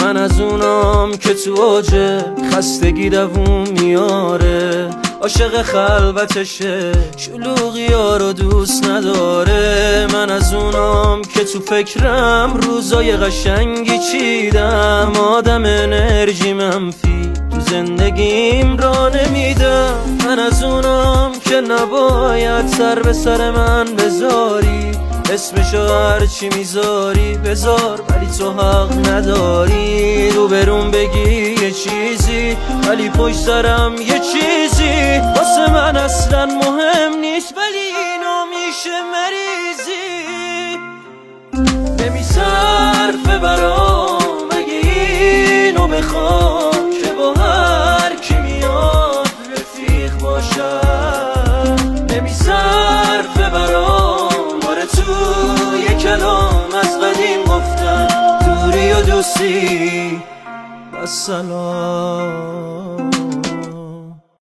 من از اونام که تو اوج خستگی دووم میاره، عاشق خلوتشه، شلوغی ها رو دوست نداره. من از اونام که تو فکرم روزای قشنگی چیدم، آدم انرژی منفی تو زندگیم را نمیدم. من از اونام که نباید سر به سر من بذاری، اسمشو هرچی میذاری بذار ولی تو حق نداری. رو برون بگی یه چیزی ولی پشت سرم یه چیزی، واسه من اصلا مهم نیست ولی اینو میشه مریضی. نمیصرفه برام اگه اینو بخوام که با هر کی میاد رفیق باشم. نمیصرفه برام باره تو یه کلام از قدیم گفتم دوری و دوستی و سلام.